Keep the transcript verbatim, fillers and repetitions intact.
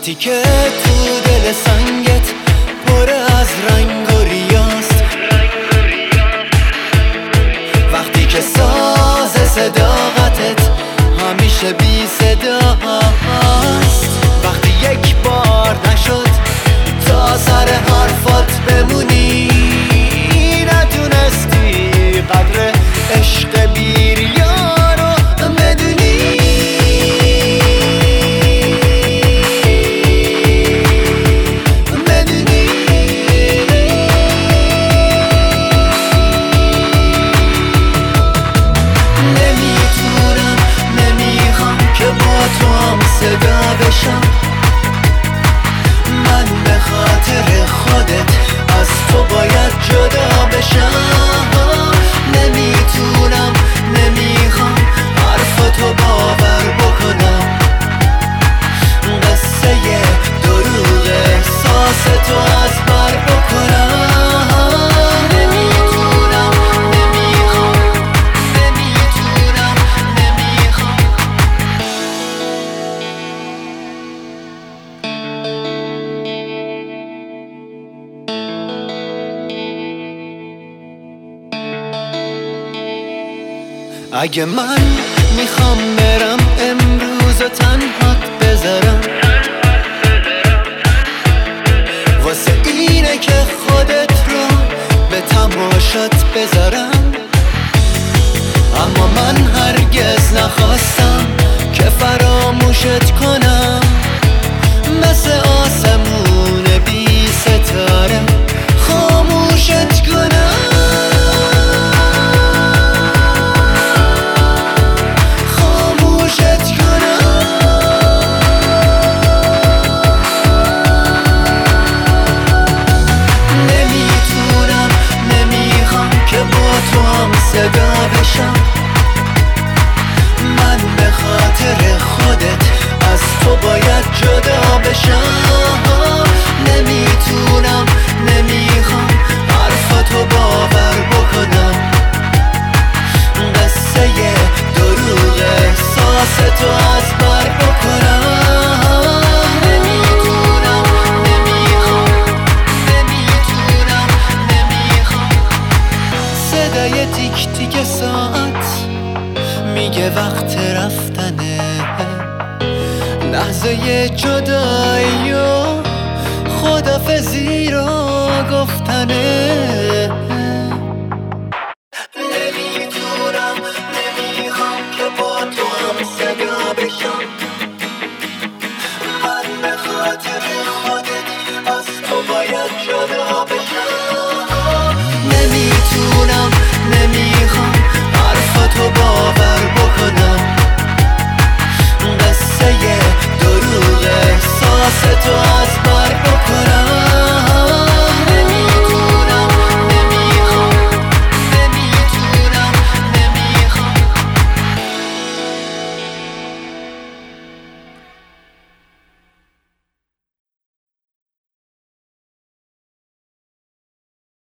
وقتی که تو دل سنگت پر از رنگ و ریاست، وقتی که ساز صداقتت همیشه بی صداست، وقتی یک بار نشد تا سر حرفات بمونی، نتونستی قدر عشق بی‌ریا رو بدونی. نمیتونم نمیخوام که با تو هم صدا بشم، من به خاطر خودت از تو باید جدا بشم. نمیتونم نمیخوام حرفتو باور بکنم، قصه دروغ احساستو از بر بکنم. نمیتونم نمیخوام نمیتونم نمیخوام اگه من میخوام برم امروز و تنهات بذارم، واسه اینه که خودت رو به تماشات بذارم. اما من هرگز نخواستم که فراموشت کنم، مثل آسمون بی ستاره خاموشت کنم. صدا بشم، من به خاطر خودت از تو باید جدا بشم. نمیتونم نمیخوام حرفتو باور بکنم، قصه دروغ احساستو از بر بکنم. نمیتونم نمیخوام نمیتونم نمیخوام صدای تیک تیک ساعت میگه وقت رفتنه، لحظه جدایی و خدافزی رو گفتنه. نمیتونم نمیخوام که با تو هم صدا بشم، من به خاطر خودت از تو باید جدا بشم. نمیتونم